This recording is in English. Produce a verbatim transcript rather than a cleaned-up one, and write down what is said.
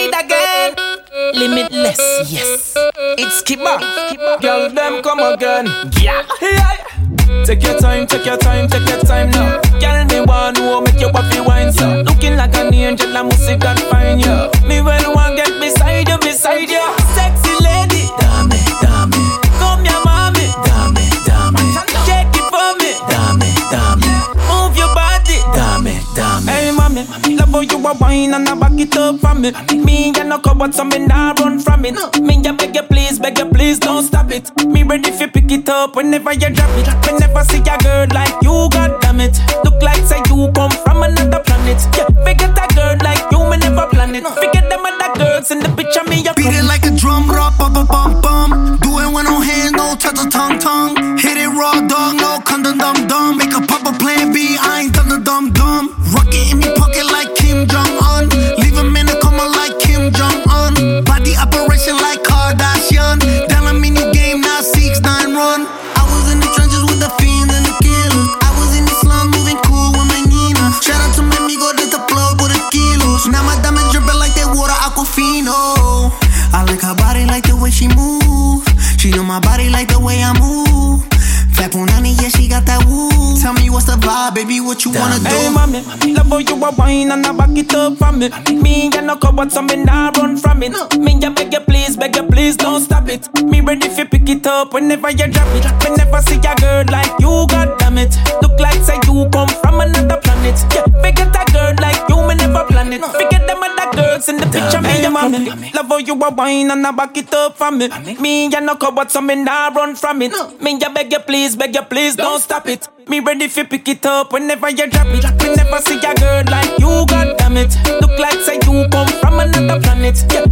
it again. Limitless, yes. It's Kiba. Girl, them come again. Yeah. Yeah. Take your time, take your time, take your time now. Girl, me want to make you happy wine, so looking like an angel, I must see that fine, yeah. Me well want get beside you, beside you. Sexy lady, dame, dame. Come here, mommy, dame, dame. Shake it for me, dame, dame. Move your body, dame, dame. Hey, mommy, love how you a wine and I back it up for me. Me and no cupboard, so me nah run from it. Me ya beg you please, beg you please, don't stop it. Me ready if you pick it up whenever you drop it. Whenever see a girl like you, god damn it. Look like say you come from another planet. Yeah, forget a girl like you, me never plan it. Forget them other girls in the picture, me ya beat it like a drum, rock, bum, bum, bum, bum. Do it with no hand, no touch a tongue, tongue. Hit it raw, dog, no condom, dum, dum. Make a pop a plan B, I ain't done the dumb, dumb. Rocket in me pocket like Kim Jong-un. Leave him in a coma like Kim Jong-un. Body operation like Kardashian. Down a mini game, now six nine run. I was in the trenches with the fiends and the killers. I was in the slum moving cool with my Nina. Shout out to my amigo, that's the plug with the kilos. Now my diamond dripping like that water Aquafino. I like her body like the way she move. She know my body like the way I move. Fat Punani, yeah, she got that woo. Tell me what's the vibe, baby, what you wanna do? Hey, mommy, love how you a wine and I back it up for me. Me and no cupboard, so me nah run from it. Me ya beg you please, beg you please, don't stop it. Me ready if you pick it up whenever you drop it. Whenever see a girl like you, god damn it. Look like say you come from another planet. Yeah, forget a girl like you, me never plan it. Forget them other girls in the picture, me ya mommy. Love how you a wine and I back it up for me. Me and no cupboard, so me nah run from it. Me ya beg you please, beg you please, don't stop it. Me ready if you pick it up whenever you drop it. Whenever see a girl like you, god damn it. Look like say you come from another planet. Yeah,